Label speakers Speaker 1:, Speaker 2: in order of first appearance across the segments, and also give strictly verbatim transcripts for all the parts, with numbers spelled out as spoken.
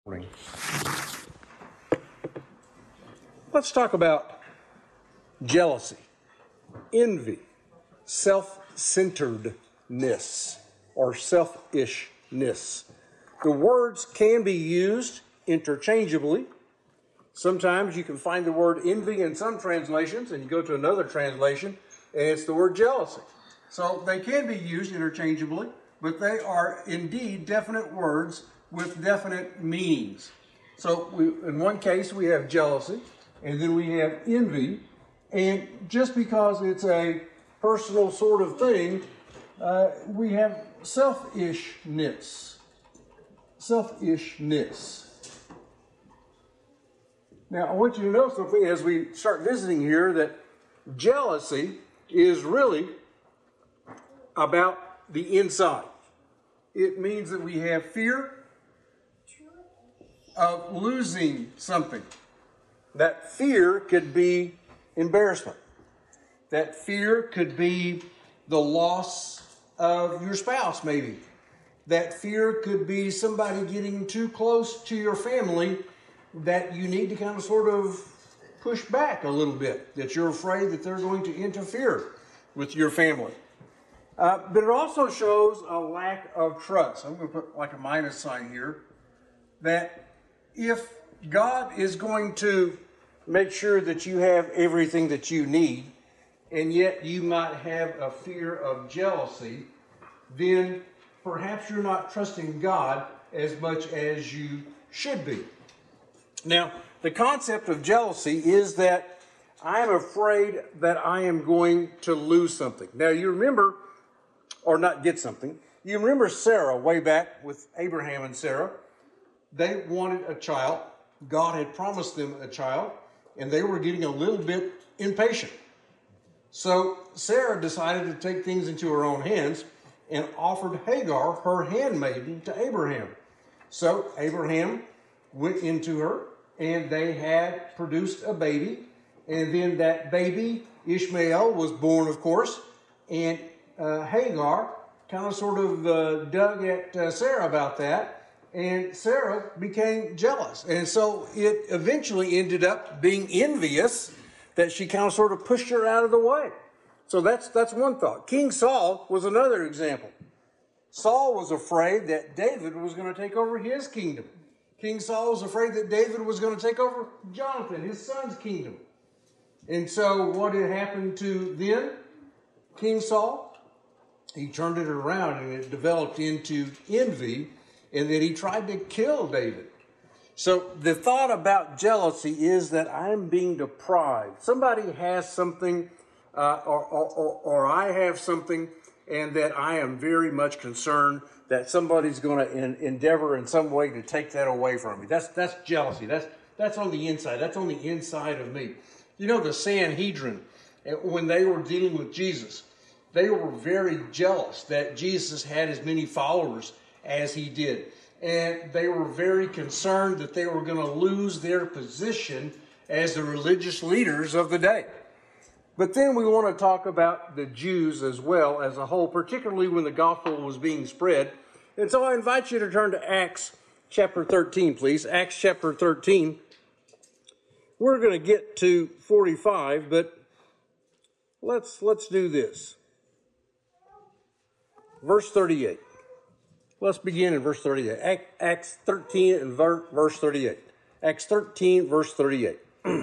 Speaker 1: Morning. Let's talk about jealousy, envy, self-centeredness, or selfishness. The words can be used interchangeably. Sometimes you can find the word envy in some translations, and you go to another translation, and it's the word jealousy. So they can be used interchangeably, but they are indeed definite words with definite meanings. So we, in one case we have jealousy, and then we have envy, and just because it's a personal sort of thing, uh, we have selfishness. Selfishness. Now I want you to know something as we start visiting here, that jealousy is really about the inside. It means that we have fear of losing something. That fear could be embarrassment. That fear could be the loss of your spouse, maybe. That fear could be somebody getting too close to your family that you need to kind of sort of push back a little bit, that you're afraid that they're going to interfere with your family. Uh, but it also shows a lack of trust. I'm going to put like a minus sign here, that if God is going to make sure that you have everything that you need, and yet you might have a fear of jealousy, then perhaps you're not trusting God as much as you should be. Now, the concept of jealousy is that I am afraid that I am going to lose something. Now, you remember, or not get something, you remember Sarah way back with Abraham and Sarah. They wanted a child. God had promised them a child, and they were getting a little bit impatient. So Sarah decided to take things into her own hands and offered Hagar, her handmaiden, to Abraham. So Abraham went into her, and they had produced a baby. And then that baby, Ishmael, was born, of course. And uh, Hagar kind of sort of uh, dug at uh, Sarah about that. And Sarah became jealous. And so it eventually ended up being envious that she kind of sort of pushed her out of the way. So that's that's one thought. King Saul was another example. Saul was afraid that David was going to take over his kingdom. King Saul was afraid that David was going to take over Jonathan, his son's kingdom. And so what had happened to then King Saul? He turned it around, and it developed into envy, and that he tried to kill David. So the thought about jealousy is that I'm being deprived. Somebody has something, uh, or, or, or, or I have something, and that I am very much concerned that somebody's going to en- endeavor in some way to take that away from me. That's that's jealousy. That's that's on the inside. That's on the inside of me. You know, the Sanhedrin, when they were dealing with Jesus, they were very jealous that Jesus had as many followers as he did. And they were very concerned that they were going to lose their position as the religious leaders of the day. But then we want to talk about the Jews as well as a whole, particularly when the gospel was being spread. And so I invite you to turn to Acts chapter thirteen, please. Acts chapter thirteen. We're going to get to forty-five, but let's let's do this. Verse thirty-eight. Let's begin in verse thirty-eight. Acts thirteen and verse thirty-eight. Acts thirteen, verse thirty-eight.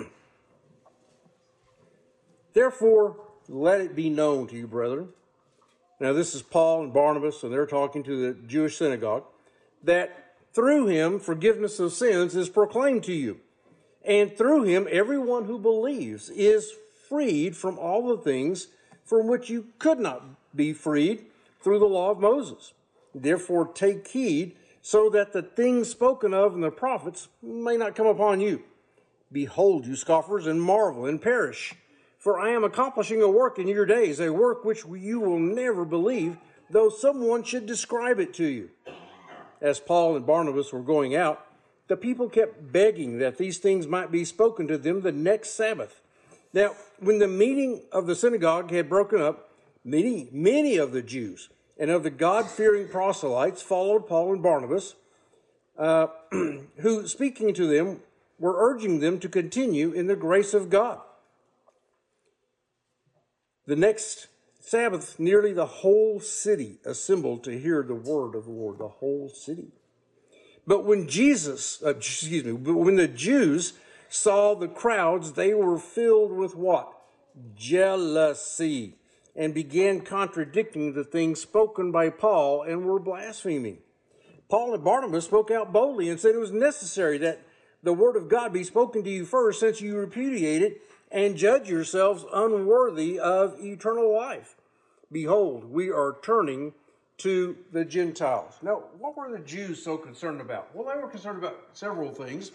Speaker 1: Therefore, let it be known to you, brethren. Now, this is Paul and Barnabas, and they're talking to the Jewish synagogue, that through him forgiveness of sins is proclaimed to you. And through him, everyone who believes is freed from all the things from which you could not be freed through the law of Moses. Therefore, take heed so that the things spoken of in the prophets may not come upon you. Behold, you scoffers, and marvel and perish. For I am accomplishing a work in your days, a work which you will never believe, though someone should describe it to you. As Paul and Barnabas were going out, the people kept begging that these things might be spoken to them the next Sabbath. Now, when the meeting of the synagogue had broken up, many, many of the Jews and of the God-fearing proselytes followed Paul and Barnabas, uh, who, speaking to them, were urging them to continue in the grace of God. The next Sabbath, nearly the whole city assembled to hear the word of the Lord, the whole city. But when Jesus, uh, excuse me, but when the Jews saw the crowds, they were filled with what? Jealousy, and began contradicting the things spoken by Paul and were blaspheming. Paul and Barnabas spoke out boldly and said it was necessary that the word of God be spoken to you first, since you repudiate it and judge yourselves unworthy of eternal life. Behold, we are turning to the Gentiles. Now, what were the Jews so concerned about? Well, they were concerned about several things.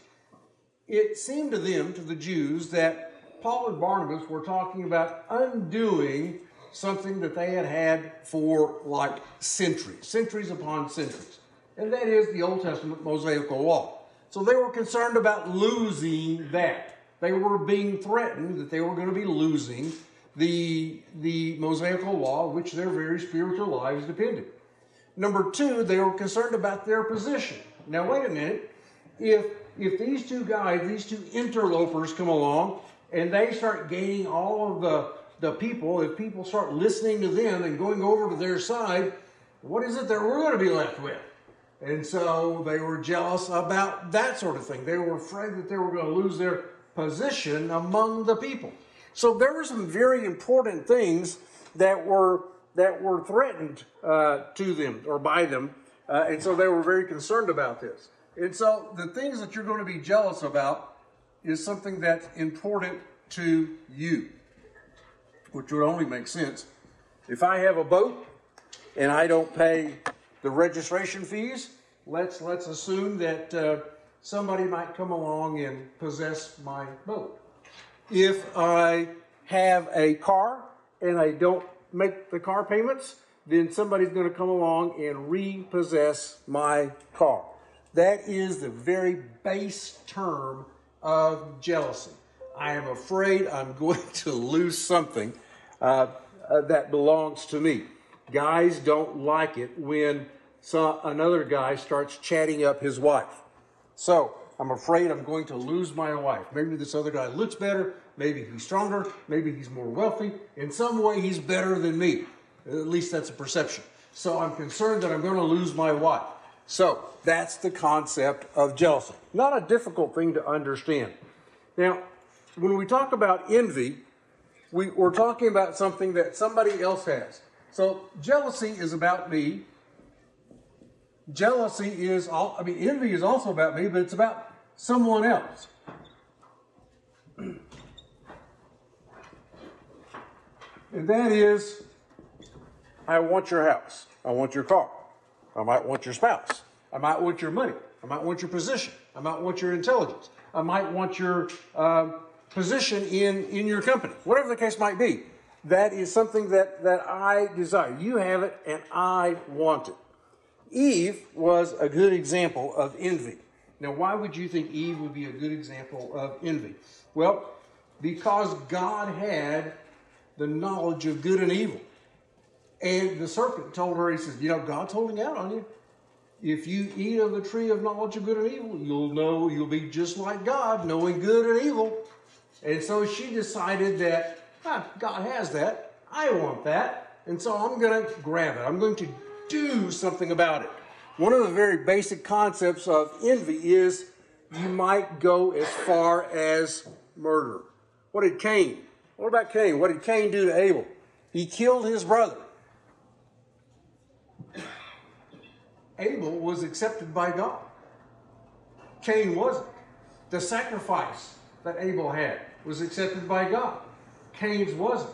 Speaker 1: It seemed to them, to the Jews, that Paul and Barnabas were talking about undoing something that they had had for like centuries, centuries upon centuries. And that is the Old Testament Mosaical law. So they were concerned about losing that. They were being threatened that they were going to be losing the, the Mosaical law, which their very spiritual lives depended. Number two, they were concerned about their position. Now, wait a minute. If, if these two guys, these two interlopers come along and they start gaining all of the, the people, if people start listening to them and going over to their side, what is it that we're going to be left with? And so they were jealous about that sort of thing. They were afraid that they were going to lose their position among the people. So there were some very important things that were that were threatened uh, to them or by them. Uh, and so they were very concerned about this. And so the things that you're going to be jealous about is something that's important to you, which would only make sense. If I have a boat and I don't pay the registration fees, let's let's assume that uh, somebody might come along and possess my boat. If I have a car and I don't make the car payments, then somebody's going to come along and repossess my car. That is the very base term of jealousy. I am afraid I'm going to lose something uh, uh, that belongs to me. Guys don't like it when so another guy starts chatting up his wife. So I'm afraid I'm going to lose my wife. Maybe this other guy looks better. Maybe he's stronger. Maybe he's more wealthy. In some way, he's better than me. At least that's a perception. So I'm concerned that I'm going to lose my wife. So that's the concept of jealousy. Not a difficult thing to understand. Now, when we talk about envy, we, we're talking about something that somebody else has. So jealousy is about me. Jealousy is, all, I mean, envy is also about me, but it's about someone else. And that is, I want your house. I want your car. I might want your spouse. I might want your money. I might want your position. I might want your intelligence. I might want your uh, position in, in your company. Whatever the case might be, that is something that, that I desire. You have it and I want it. Eve was a good example of envy. Now, why would you think Eve would be a good example of envy? Well, because God had the knowledge of good and evil. And the serpent told her, he says, you know, God's holding out on you. If you eat of the tree of knowledge of good and evil, you'll know, you'll be just like God, knowing good and evil. And so she decided that, ah, God has that. I want that. And so I'm going to grab it. I'm going to do something about it. One of the very basic concepts of envy is you might go as far as murder. What did Cain? What about Cain? What did Cain do to Abel? He killed his brother. Abel was accepted by God. Cain wasn't. The sacrifice that Abel had was accepted by God. Cain's wasn't.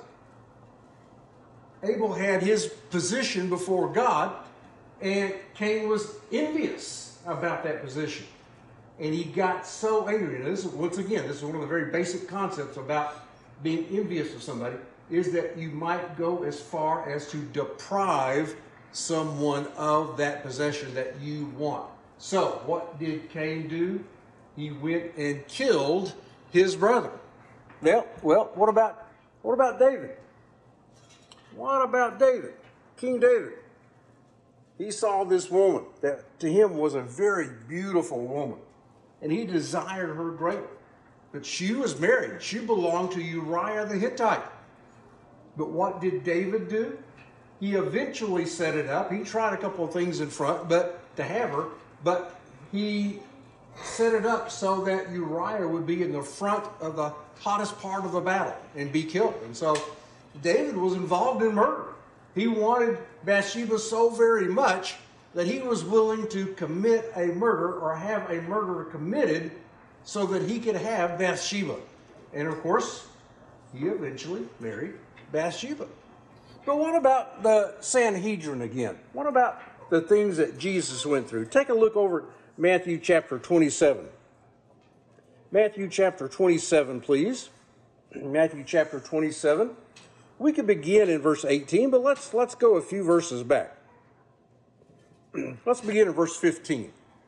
Speaker 1: Abel had his position before God, and Cain was envious about that position. And he got so angry. Now, this is, once again, this is one of the very basic concepts about being envious of somebody, is that you might go as far as to deprive someone of that possession that you want. So, what did Cain do? He went and killed his brother. Well, well, what about what about David? What about David? King David. He saw this woman that to him was a very beautiful woman, and he desired her greatly. But she was married. She belonged to Uriah the Hittite. But what did David do? He eventually set it up. He tried a couple of things in front, but to have her, but he set it up so that Uriah would be in the front of the hottest part of the battle and be killed. And so David was involved in murder. He wanted Bathsheba so very much that he was willing to commit a murder or have a murder committed so that he could have Bathsheba. And of course, he eventually married Bathsheba. But what about the Sanhedrin again? What about the things that Jesus went through? Take a look over at Matthew chapter twenty-seven. Matthew chapter twenty-seven, please. Matthew chapter twenty-seven. We could begin in verse eighteen, but let's let's go a few verses back. Let's begin in verse fifteen.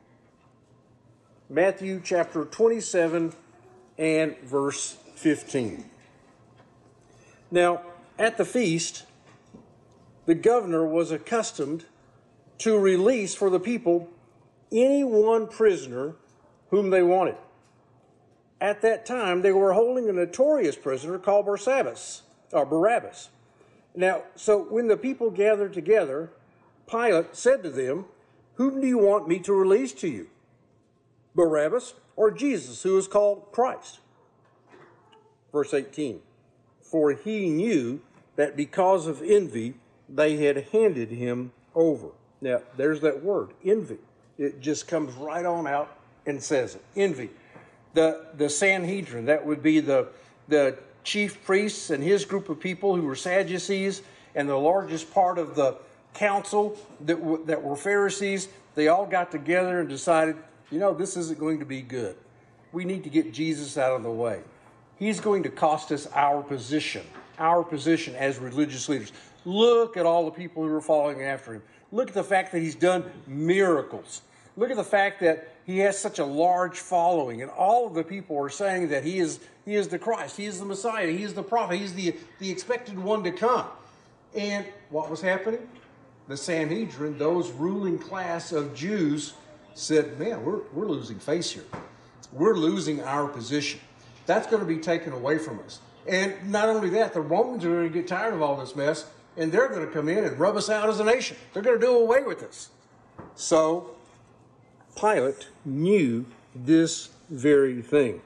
Speaker 1: Matthew chapter twenty-seven and verse fifteen. Now, at the feast, the governor was accustomed to release for the people any one prisoner whom they wanted. At that time, they were holding a notorious prisoner called Barabbas, or Barabbas. Now, so when the people gathered together, Pilate said to them, "Whom do you want me to release to you, Barabbas or Jesus, who is called Christ?" Verse eighteen, for he knew that because of envy, they had handed him over. Now, there's that word, envy. It just comes right on out and says it, envy. The, the Sanhedrin, that would be the, the chief priests and his group of people who were Sadducees, and the largest part of the council that, w- that were Pharisees, they all got together and decided, you know, this isn't going to be good. We need to get Jesus out of the way. He's going to cost us our position, our position as religious leaders. Look at all the people who are following after him. Look at the fact that he's done miracles. Look at the fact that he has such a large following, and all of the people are saying that he is he is the Christ, he is the Messiah, he is the prophet, he's the, the expected one to come. And what was happening? The Sanhedrin, those ruling class of Jews, said, man, we're, we're losing face here. We're losing our position. That's going to be taken away from us. And not only that, the Romans are going to get tired of all this mess, and they're going to come in and rub us out as a nation. They're going to do away with us. So Pilate knew this very thing.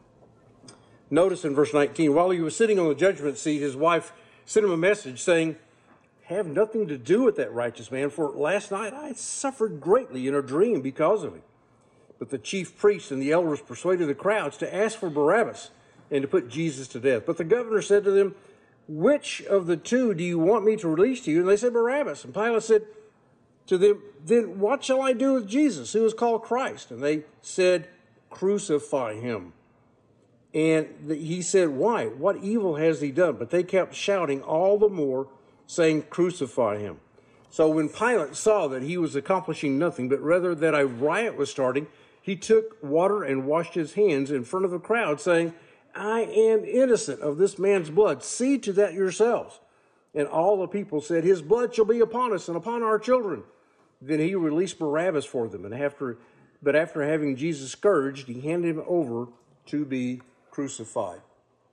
Speaker 1: Notice in verse nineteen, while he was sitting on the judgment seat, his wife sent him a message saying, have nothing to do with that righteous man, for last night I suffered greatly in a dream because of him. But the chief priests and the elders persuaded the crowds to ask for Barabbas and to put Jesus to death. But the governor said to them, which of the two do you want me to release to you? And they said, Barabbas. And Pilate said to them, then what shall I do with Jesus, who is called Christ? And they said, crucify him. And he said, why? What evil has he done? But they kept shouting all the more, saying, crucify him. So when Pilate saw that he was accomplishing nothing, but rather that a riot was starting, he took water and washed his hands in front of the crowd, saying, I am innocent of this man's blood. See to that yourselves. And all the people said, his blood shall be upon us and upon our children. Then he released Barabbas for them. And after, but after having Jesus scourged, he handed him over to be crucified.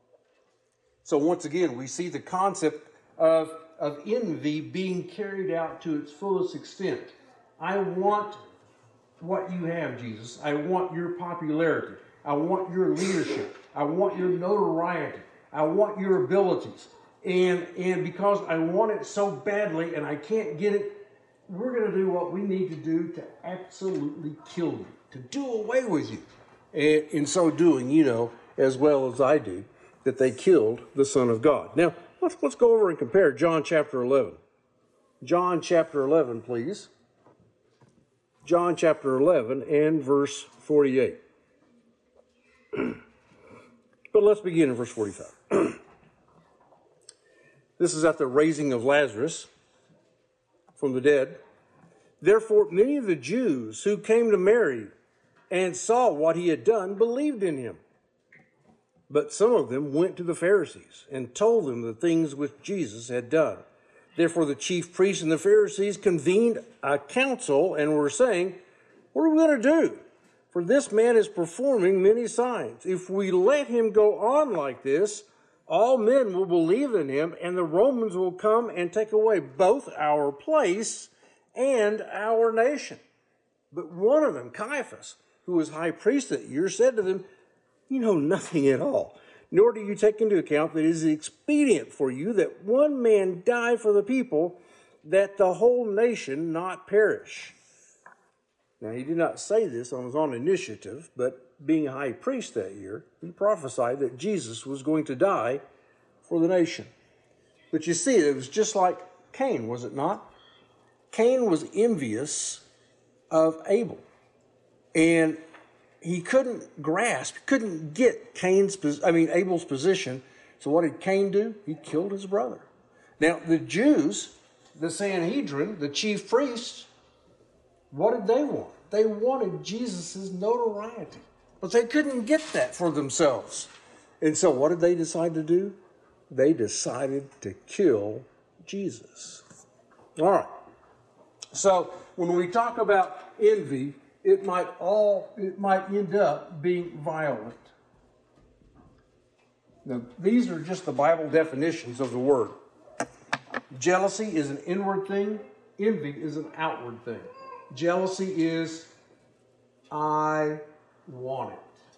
Speaker 1: So once again, we see the concept of, of envy being carried out to its fullest extent. I want what you have, Jesus. I want your popularity. I want your leadership. I want your notoriety. I want your abilities. And, and because I want it so badly and I can't get it, we're going to do what we need to do to absolutely kill you, to do away with you. And in so doing, you know, as well as I do, that they killed the Son of God. Now, let's, let's go over and compare John chapter eleven. John chapter eleven, please. John chapter eleven and verse forty-eight. But let's begin in verse forty-five. This is at the raising of Lazarus from the dead. Therefore, many of the Jews who came to Mary and saw what he had done believed in him. But some of them went to the Pharisees and told them the things which Jesus had done. Therefore, the chief priests and the Pharisees convened a council and were saying, what are we going to do? For this man is performing many signs. If we let him go on like this, all men will believe in him, and the Romans will come and take away both our place and our nation. But one of them, Caiaphas, who was high priest that year, said to them, you know nothing at all, nor do you take into account that it is expedient for you that one man die for the people, that the whole nation not perish. Now, he did not say this on his own initiative, but being a high priest that year, he prophesied that Jesus was going to die for the nation. But you see, it was just like Cain, was it not? Cain was envious of Abel, and he couldn't grasp, couldn't get Cain's, I mean Abel's position. So what did Cain do? He killed his brother. Now, the Jews, the Sanhedrin, the chief priests, what did they want? They wanted Jesus' notoriety. But they couldn't get that for themselves. And so what did they decide to do? They decided to kill Jesus. All right. So when we talk about envy, it might all it might end up being violent. Now, these are just the Bible definitions of the word. Jealousy is an inward thing. Envy is an outward thing. Jealousy is, I want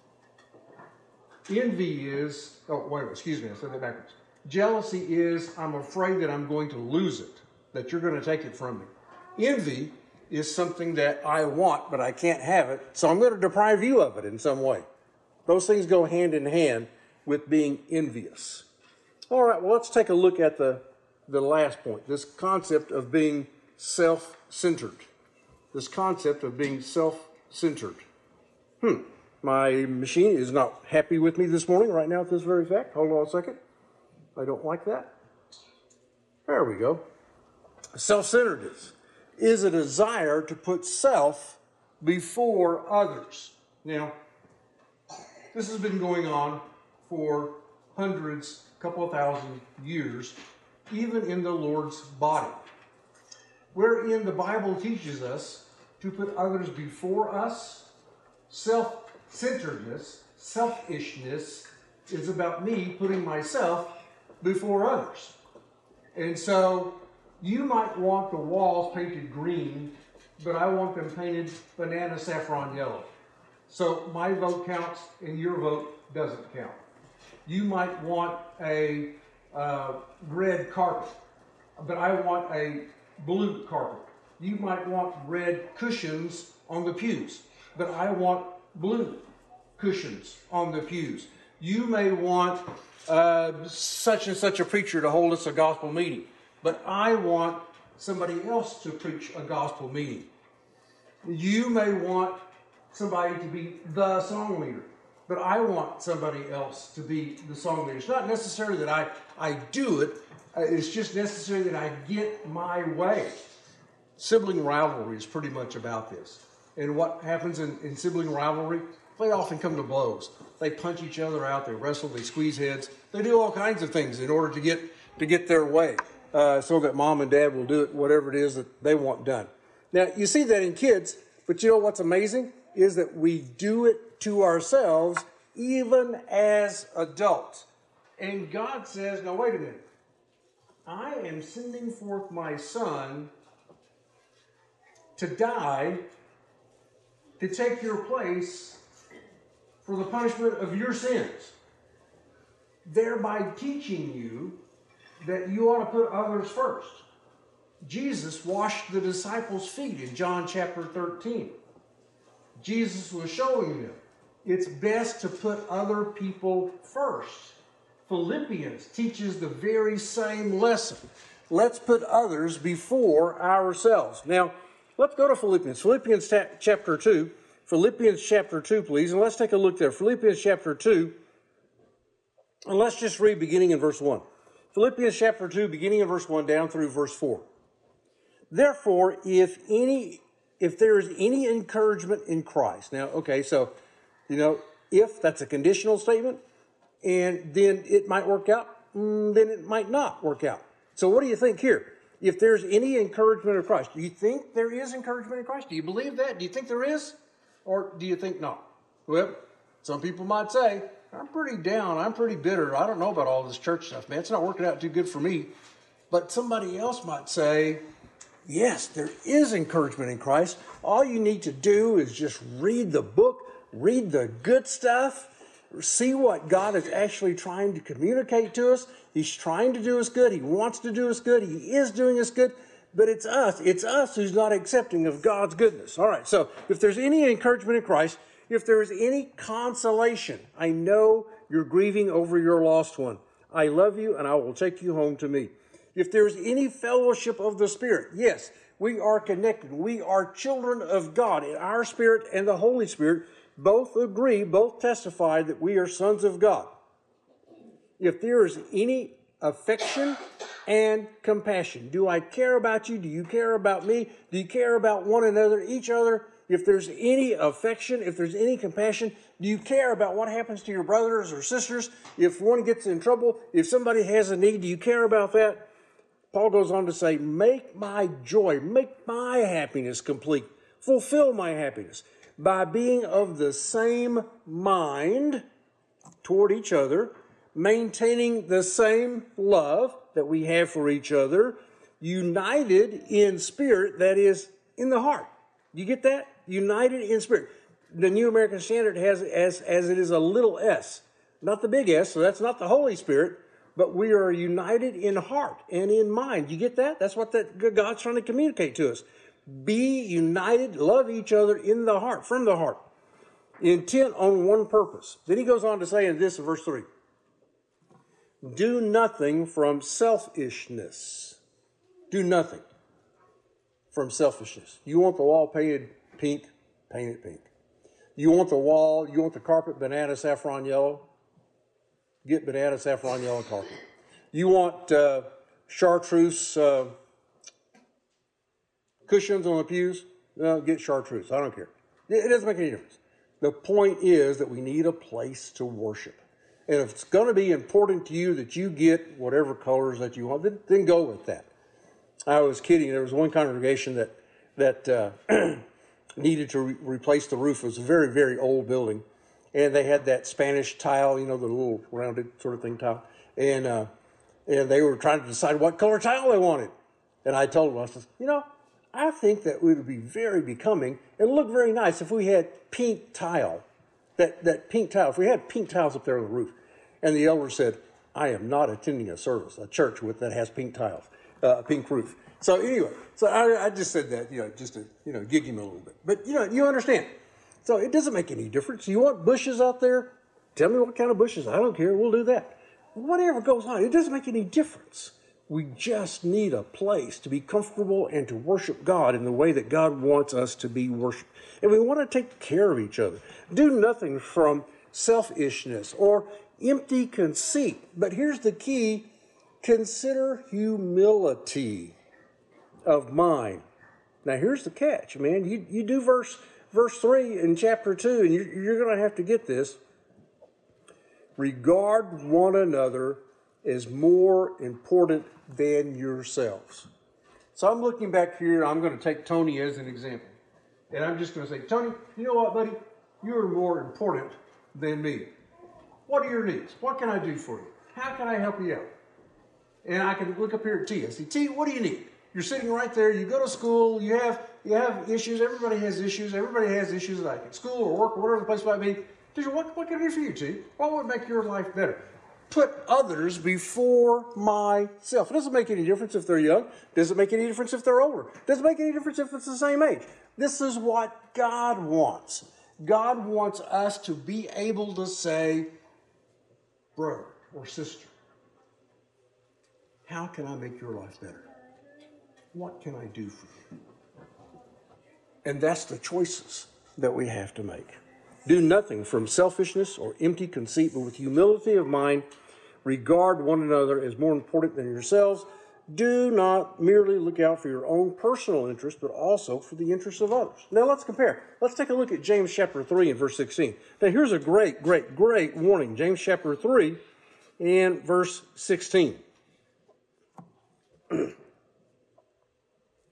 Speaker 1: it. Envy is, oh, wait, excuse me, I said that backwards. Jealousy is, I'm afraid that I'm going to lose it, that you're going to take it from me. Envy is something that I want, but I can't have it, so I'm going to deprive you of it in some way. Those things go hand in hand with being envious. All right, well, let's take a look at the, the last point, this concept of being self-centered. This concept of being self-centered. Hmm, my machine is not happy with me this morning, right now at this very fact. Hold on a second. I don't like that. There we go. Self-centeredness is a desire to put self before others. Now, this has been going on for hundreds, a couple of thousand years, even in the Lord's body, wherein the Bible teaches us to put others before us. Self-centeredness, selfishness is about me putting myself before others. And so you might want the walls painted green, but I want them painted banana saffron yellow. So my vote counts and your vote doesn't count. You might want a uh, red carpet, but I want a blue carpet. You might want red cushions on the pews, but I want blue cushions on the pews. You may want uh, such and such a preacher to hold us a gospel meeting, but I want somebody else to preach a gospel meeting. You may want somebody to be the song leader, but I want somebody else to be the song leader. It's not necessarily that I, I do it, it's just necessary that I get my way. Sibling rivalry is pretty much about this. And what happens in, in sibling rivalry? They often come to blows. They punch each other out, they wrestle, they squeeze heads. They do all kinds of things in order to get to get their way, uh, so that mom and dad will do it, whatever it is that they want done. Now, you see that in kids, but you know what's amazing? Is that we do it to ourselves even as adults. And God says, now wait a minute. I am sending forth my son to die, to take your place for the punishment of your sins, thereby teaching you that you ought to put others first. Jesus washed the disciples' feet in John chapter thirteen. Jesus was showing them it's best to put other people first. Philippians teaches the very same lesson. Let's put others before ourselves. Now, let's go to Philippians. Philippians ta- chapter two. Philippians chapter two, please. And let's take a look there. Philippians chapter two. And let's just read beginning in verse one. Philippians chapter two, beginning in verse one down through verse four. Therefore, if any, if there is any encouragement in Christ. Now, okay, so, you know, if, that's a conditional statement, and then it might work out, then it might not work out. So what do you think here? If there's any encouragement of Christ. Do you think there is encouragement in Christ? Do you believe that? Do you think there is? Or do you think not? Well, some people might say, I'm pretty down. I'm pretty bitter. I don't know about all this church stuff, man. It's not working out too good for me. But somebody else might say, yes, there is encouragement in Christ. All you need to do is just read the book, read the good stuff, see what God is actually trying to communicate to us. He's trying to do us good. He wants to do us good. He is doing us good. But it's us. It's us who's not accepting of God's goodness. All right, so if there's any encouragement in Christ, if there is any consolation, I know you're grieving over your lost one. I love you, and I will take you home to me. If there's any fellowship of the Spirit, yes, we are connected. We are children of God. And our Spirit and the Holy Spirit both agree, both testify that we are sons of God. If there is any affection and compassion, do I care about you? Do you care about me? Do you care about one another, each other? If there's any affection, if there's any compassion, do you care about what happens to your brothers or sisters? If one gets in trouble, if somebody has a need, do you care about that? Paul goes on to say, make my joy, make my happiness complete, fulfill my happiness by being of the same mind toward each other, maintaining the same love that we have for each other, united in spirit, that is, in the heart. You get that? United in spirit. The New American Standard has as, as it is a little s, not the big S, so that's not the Holy Spirit, but we are united in heart and in mind. You get that? That's what that God's trying to communicate to us. Be united, love each other in the heart, from the heart, intent on one purpose. Then he goes on to say in this, in verse three, do nothing from selfishness. Do nothing from selfishness. You want the wall painted pink, paint it pink. You want the wall, you want the carpet banana saffron yellow, get banana saffron yellow carpet. You want uh, chartreuse uh, cushions on the pews, uh, get chartreuse. I don't care. It, it doesn't make any difference. The point is that we need a place to worship. And if it's going to be important to you that you get whatever colors that you want, then, then go with that. I was kidding. There was one congregation that that uh, needed to re- replace the roof. It was a very, very old building. And they had that Spanish tile, you know, the little rounded sort of thing tile. And uh, and they were trying to decide what color tile they wanted. And I told them, I said, you know, I think that it would be very becoming and look very nice if we had pink tile, that, that pink tile, if we had pink tiles up there on the roof. And the elder said, I am not attending a service, a church with that has pink tiles, uh, a pink roof. So anyway, so I, I just said that, you know, just to, you know, gig him a little bit. But, you know, you understand. So it doesn't make any difference. You want bushes out there? Tell me what kind of bushes. I don't care. We'll do that. Whatever goes on, it doesn't make any difference. We just need a place to be comfortable and to worship God in the way that God wants us to be worshiped. And we want to take care of each other. Do nothing from selfishness or empty conceit. But here's the key. Consider humility of mind. Now here's the catch, man. You, you do verse, verse three in chapter two, and you're, you're going to have to get this. Regard one another as more important than yourselves. So I'm looking back here. I'm going to take Tony as an example. And I'm just going to say, Tony, you know what, buddy? You're more important than me. What are your needs? What can I do for you? How can I help you out? And I can look up here at T. I say, T, what do you need? You're sitting right there. You go to school. You have you have issues. Everybody has issues. Everybody has issues like at school or work or whatever the place might be. Teacher, what, what can I do for you, T? What would make your life better? Put others before myself. It doesn't make any difference if they're young. Doesn't make any difference if they're older. Doesn't make any difference if it's the same age. This is what God wants. God wants us to be able to say, brother or sister, how can I make your life better? What can I do for you? And that's the choices that we have to make. Do nothing from selfishness or empty conceit, but with humility of mind, regard one another as more important than yourselves. Do not merely look out for your own personal interest, but also for the interests of others. Now let's compare. Let's take a look at James chapter three and verse sixteen. Now here's a great, great, great warning. James chapter three and verse sixteen.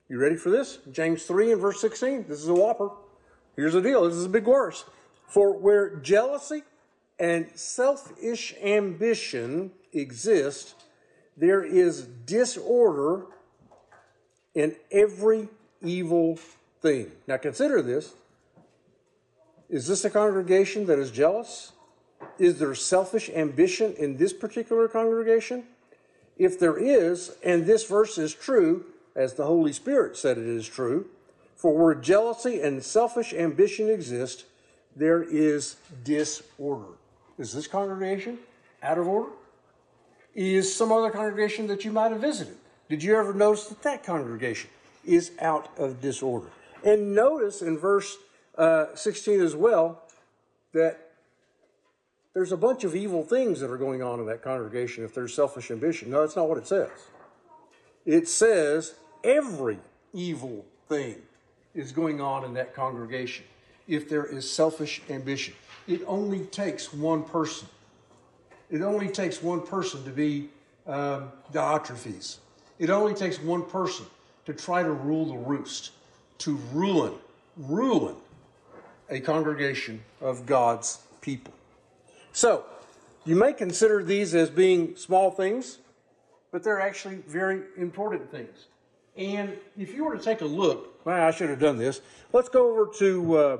Speaker 1: You ready for this? James three and verse sixteen. This is a whopper. Here's the deal. This is a big verse. For where jealousy and selfish ambition exist, there is disorder in every evil thing. Now consider this. Is this a congregation that is jealous? Is there selfish ambition in this particular congregation? If there is, and this verse is true, as the Holy Spirit said it is true, for where jealousy and selfish ambition exist, there is disorder. Is this congregation out of order? Is some other congregation that you might have visited? Did you ever notice that that congregation is out of disorder? And notice in verse uh, sixteen as well that there's a bunch of evil things that are going on in that congregation if there's selfish ambition. No, that's not what it says. It says every evil thing is going on in that congregation if there is selfish ambition. It only takes one person. It only takes one person to be um, Diotrephes. It only takes one person to try to rule the roost, to ruin, ruin a congregation of God's people. So, you may consider these as being small things, but they're actually very important things. And if you were to take a look, well, I should have done this. Let's go over to uh,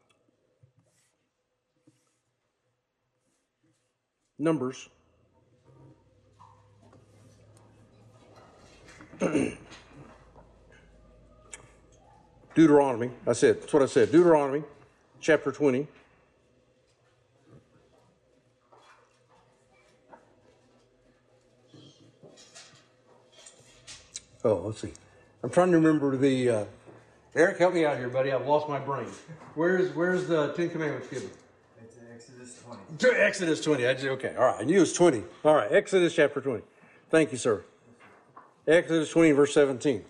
Speaker 1: Numbers. Deuteronomy. I said, that's what I said. Deuteronomy, chapter twenty. Oh, let's see. I'm trying to remember the, uh, Eric, help me out here, buddy. I've lost my brain. Where's where's the Ten Commandments given?
Speaker 2: It's Exodus twenty.
Speaker 1: Exodus twenty. I just, okay, all right. I knew it was twenty. All right, Exodus chapter twenty. Thank you, sir. Exodus twenty, verse seventeen.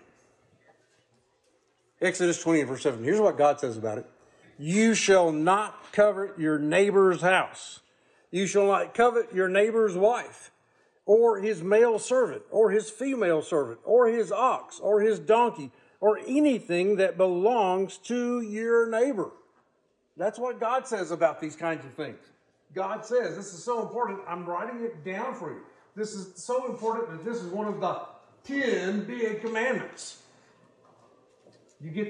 Speaker 1: Exodus twenty, verse seventeen. Here's what God says about it. You shall not covet your neighbor's house. You shall not covet your neighbor's wife, or his male servant, or his female servant, or his ox, or his donkey, or anything that belongs to your neighbor. That's what God says about these kinds of things. God says, this is so important, I'm writing it down for you. This is so important that this is one of the ten big commandments. You get